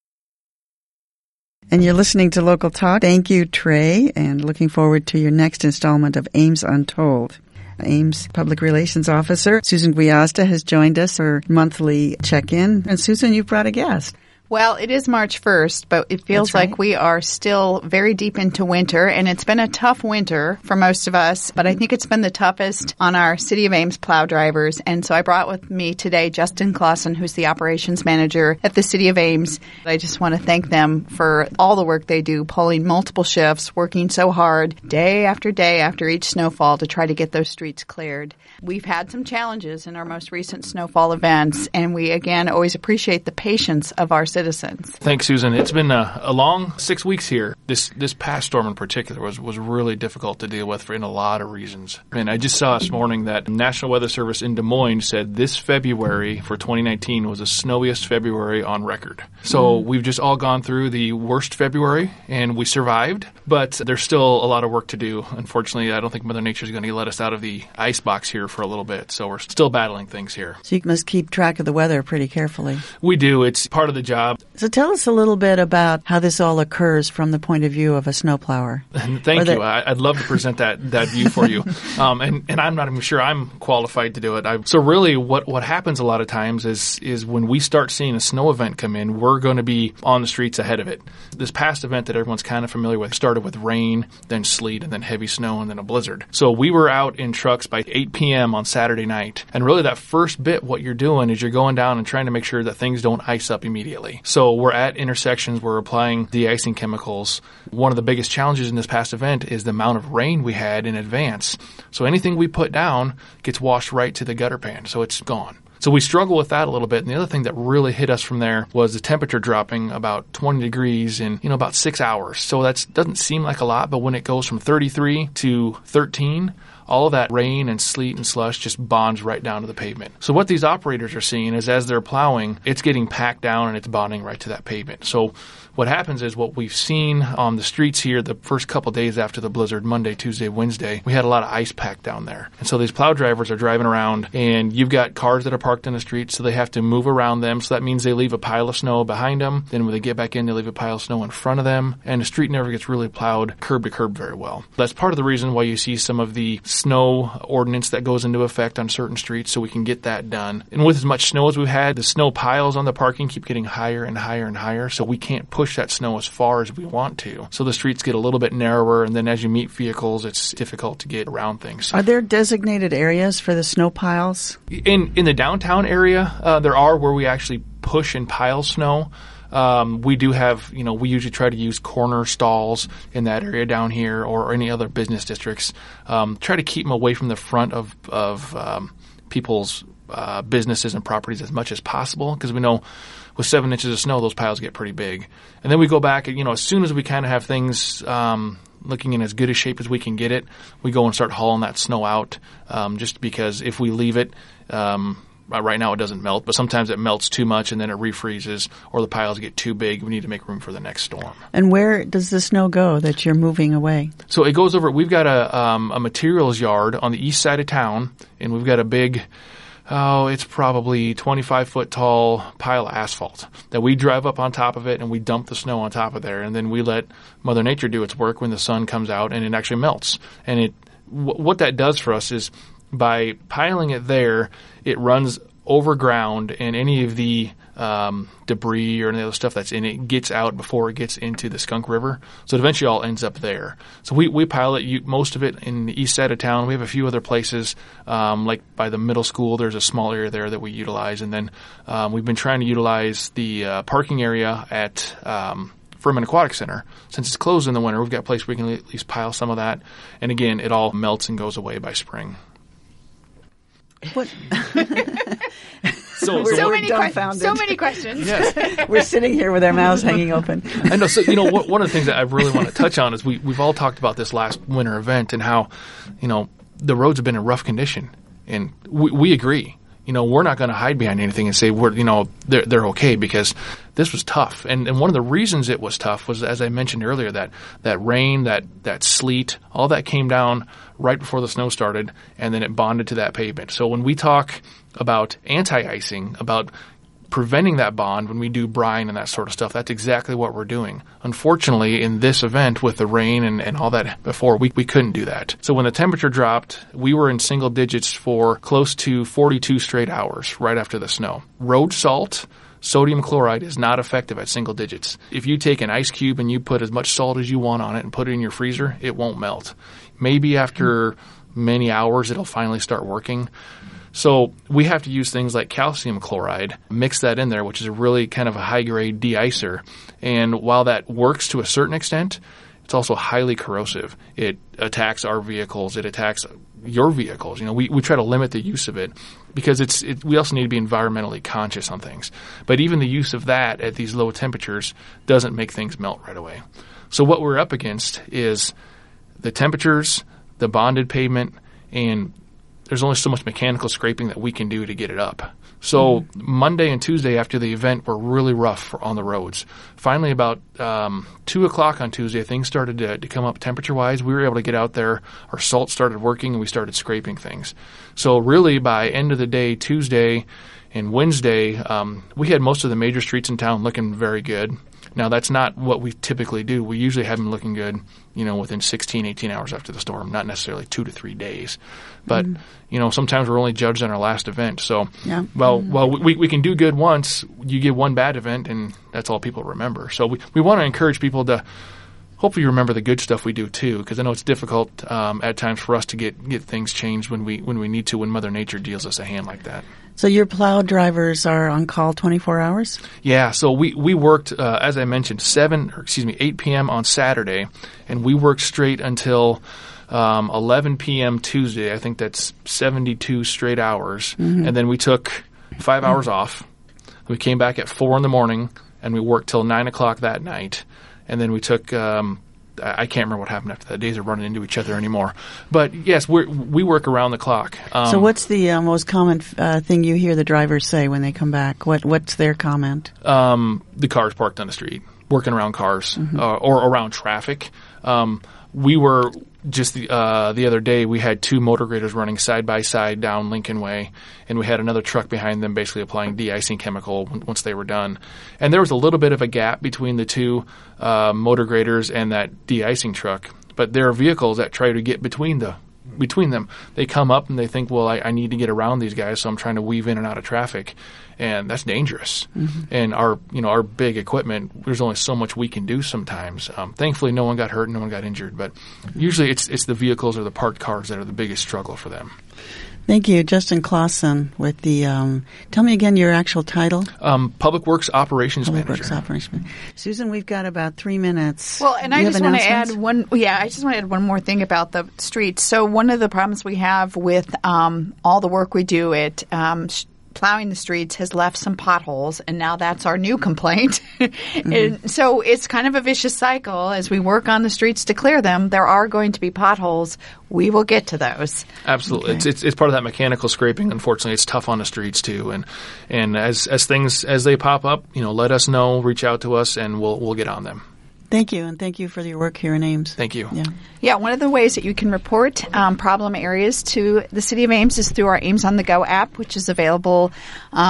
A: And you're listening to Local Talk. Thank you, Trey, and looking forward to your next installment of Ames Untold. Ames Public Relations Officer Susan Guiazda has joined us for monthly check-in. And Susan, you've brought a guest.
M: Well, it is March 1st, but it feels like we are still very deep into winter, and it's been a tough winter for most of us, but I think it's been the toughest on our City of Ames plow drivers. And so I brought with me today Justin Clausen, who's the operations manager at the City of Ames. I just want to thank them for all the work they do, pulling multiple shifts, working so hard day after each snowfall to try to get those streets cleared. We've had some challenges in our most recent snowfall events, and we, again, always appreciate the patience of our citizens.
N: Thanks, Susan. It's been a long 6 weeks here. This past storm in particular was really difficult to deal with for in a lot of reasons. And I just saw this morning that National Weather Service in Des Moines said this February for 2019 was the snowiest February on record. So we've just all gone through the worst February, and we survived, but there's still a lot of work to do. Unfortunately, I don't think Mother Nature is going to let us out of the ice box here for a little bit, so we're still battling things here.
A: So you must keep track of the weather pretty carefully.
N: We do. It's part of the job.
A: So tell us a little bit about how this all occurs from the point of view of a snowplower.
N: Thank you. I'd love to present that view for you. And I'm not even sure I'm qualified to do it. So really what happens a lot of times is when we start seeing a snow event come in, we're going to be on the streets ahead of it. This past event that everyone's kind of familiar with started with rain, then sleet, and then heavy snow, and then a blizzard. So we were out in trucks by 8 p.m. on Saturday night. And really that first bit, what you're doing is you're going down and trying to make sure that things don't ice up immediately. So we're at intersections, we're applying de-icing chemicals. One of the biggest challenges in this past event is the amount of rain we had in advance. So anything we put down gets washed right to the gutter pan, so it's gone. So we struggle with that a little bit. And the other thing that really hit us from there was the temperature dropping about 20 degrees in, about 6 hours. So that doesn't seem like a lot, but when it goes from 33 to 13, all of that rain and sleet and slush just bonds right down to the pavement. So what these operators are seeing is as they're plowing, it's getting packed down and it's bonding right to that pavement. So what happens is what we've seen on the streets here the first couple days after the blizzard, Monday, Tuesday, Wednesday, we had a lot of ice packed down there. And so these plow drivers are driving around and you've got cars that are parked in the street, so they have to move around them. So that means they leave a pile of snow behind them. Then when they get back in, they leave a pile of snow in front of them. And the street never gets really plowed curb to curb very well. That's part of the reason why you see some of the snow ordinance that goes into effect on certain streets, so we can get that done. And with as much snow as we've had, the snow piles on the parking keep getting higher and higher and higher, so we can't push that snow as far as we want to. So the streets get a little bit narrower, and then as you meet vehicles, it's difficult to get around things.
A: Are there designated areas for the snow piles?
N: In the downtown area, there are where we actually push and pile snow. We do have, we usually try to use corner stalls in that area down here or any other business districts. Try to keep them away from the front of people's businesses and properties as much as possible, because we know with 7 inches of snow, those piles get pretty big. And then we go back, as soon as we kind of have things looking in as good a shape as we can get it, we go and start hauling that snow out, just because if we leave it, right now it doesn't melt, but sometimes it melts too much and then it refreezes, or the piles get too big. We need to make room for the next storm.
A: And where does the snow go that you're moving away?
N: So it goes over, we've got a materials yard on the east side of town, and we've got a big, it's probably 25-foot tall pile of asphalt that we drive up on top of it, and we dump the snow on top of there, and then we let Mother Nature do its work when the sun comes out, and it actually melts. And what that does for us is by piling it there, it runs overground, and any of the debris or any other stuff that's in it gets out before it gets into the Skunk River. So it eventually all ends up there. So we pilot most of it in the east side of town. We have a few other places, like by the middle school, there's a small area there that we utilize. And then we've been trying to utilize the parking area at Furman Aquatic Center. Since it's closed in the winter, we've got a place where we can at least pile some of that. And again, it all melts and goes away by spring.
A: What?
M: So many questions.
N: Yes.
A: We're sitting here with our mouths hanging open.
N: I know. So, one of the things that I really want to touch on is we've all talked about this last winter event and how, the roads have been in rough condition. And we agree. We're not going to hide behind anything and say they're okay, because this was tough. And one of the reasons it was tough was, as I mentioned earlier, that rain, that sleet, all that came down right before the snow started, and then it bonded to that pavement. So when we talk about anti-icing, about preventing that bond when we do brine and that sort of stuff, that's exactly what we're doing. Unfortunately, in this event with the rain and all that before, we couldn't do that. So when the temperature dropped, we were in single digits for close to 42 straight hours right after the snow. Road salt, sodium chloride, is not effective at single digits. If you take an ice cube and you put as much salt as you want on it and put it in your freezer, it won't melt. Maybe after many hours, it'll finally start working. So we have to use things like calcium chloride, mix that in there, which is a really kind of a high-grade de-icer. And while that works to a certain extent, it's also highly corrosive. It attacks our vehicles. It attacks your vehicles. We try to limit the use of it because we also need to be environmentally conscious on things. But even the use of that at these low temperatures doesn't make things melt right away. So what we're up against is the temperatures, the bonded pavement, and there's only so much mechanical scraping that we can do to get it up. So Monday and Tuesday after the event were really rough on the roads. Finally, about 2 o'clock on Tuesday, things started to come up temperature-wise. We were able to get out there. Our salt started working, and we started scraping things. So really, by end of the day, Tuesday and Wednesday, we had most of the major streets in town looking very good. Now, that's not what we typically do. We usually have them looking good, within 16, 18 hours after the storm, not necessarily 2 to 3 days. But, sometimes we're only judged on our last event. So, we can do good once. You get one bad event, and that's all people remember. So we want to encourage people to hopefully remember the good stuff we do, too, because I know it's difficult at times for us to get things changed when we need to, when Mother Nature deals us a hand like that.
A: So your plow drivers are on call 24 hours?
N: Yeah, so we worked, as I mentioned, 8 p.m. on Saturday, and we worked straight until 11 p.m. Tuesday. I think that's 72 straight hours. Mm-hmm. And then we took 5 hours off. We came back at 4 in the morning, and we worked till 9 o'clock that night. And then we took I can't remember what happened after that. Days are running into each other anymore. But yes, we work around the clock.
A: So what's the most common thing you hear the drivers say when they come back? What's their comment?
N: The cars parked on the street, working around cars, or around traffic. We were just the other day, we had 2 motor graders running side by side down Lincoln Way, and we had another truck behind them basically applying de-icing chemical once they were done. And there was a little bit of a gap between the 2 motor graders and that de-icing truck, but there are vehicles that try to get between them. They come up and they think, well, I need to get around these guys, so I'm trying to weave in and out of traffic. And that's dangerous. Mm-hmm. And our big equipment, there's only so much we can do sometimes. Thankfully, no one got hurt, no one got injured. But usually it's the vehicles or the parked cars that are the biggest struggle for them.
A: Thank you. Justin Clausen with the, tell me again your actual title.
N: Public Works Operations Manager.
A: Public Works Operations. Susan, we've got about 3 minutes.
M: Well, and I just want to add one more thing about the streets. So one of the problems we have with all the work we do at plowing the streets has left some potholes, and now that's our new complaint. Mm-hmm. And so it's kind of a vicious cycle. As we work on the streets to clear them, there are going to be potholes. We will get to those.
N: Absolutely. Okay. It's part of that mechanical scraping. Unfortunately, it's tough on the streets too. And as things, as they pop up, let us know, reach out to us, and we'll get on them.
A: Thank you, and thank you for your work here in Ames.
N: Thank you.
M: Yeah, one of the ways that you can report problem areas to the City of Ames is through our Ames on the Go app, which is available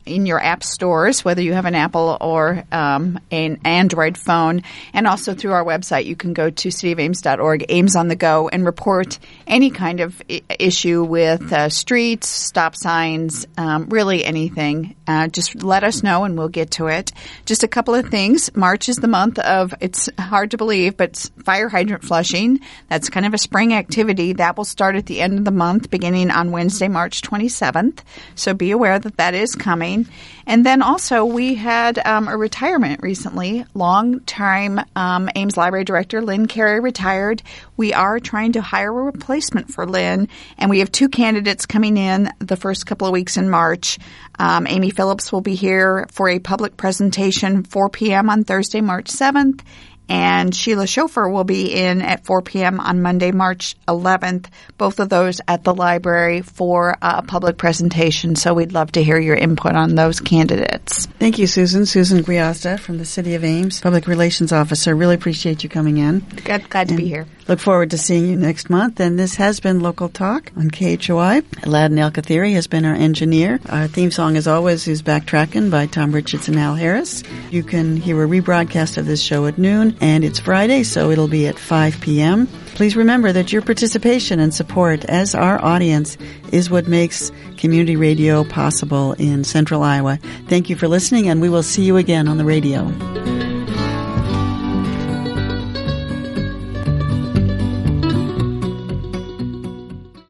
M: in your app stores, whether you have an Apple or an Android phone, and also through our website. You can go to cityofames.org, Ames on the Go, and report any kind of issue with streets, stop signs, really anything. Just let us know and we'll get to it. Just a couple of things. March is the month of, it's hard to believe, but fire hydrant flushing. That's kind of a spring activity. That will start at the end of the month, beginning on Wednesday, March 27th. So be aware that that is coming. And then also we had a retirement recently. Long-time Ames Library Director Lynn Carey retired. We are trying to hire a replacement for Lynn, and we have 2 candidates coming in the first couple of weeks in March. Amy Phillips will be here for a public presentation 4 p.m. on Thursday, March 7th. And Sheila Schofer will be in at 4 p.m. on Monday, March 11th, both of those at the library for a public presentation. So we'd love to hear your input on those candidates.
A: Thank you, Susan. Susan Griazda from the City of Ames, Public Relations Officer. Really appreciate you coming in.
M: Glad to be here.
A: Look forward to seeing you next month. And this has been Local Talk on KHOI. Aladdin El-Kathiri has been our engineer. Our theme song, as always, is Backtrackin' by Tom Richards and Al Harris. You can hear a rebroadcast of this show at noon, and it's Friday, so it'll be at 5 p.m. Please remember that your participation and support as our audience is what makes community radio possible in Central Iowa. Thank you for listening, and we will see you again on the radio.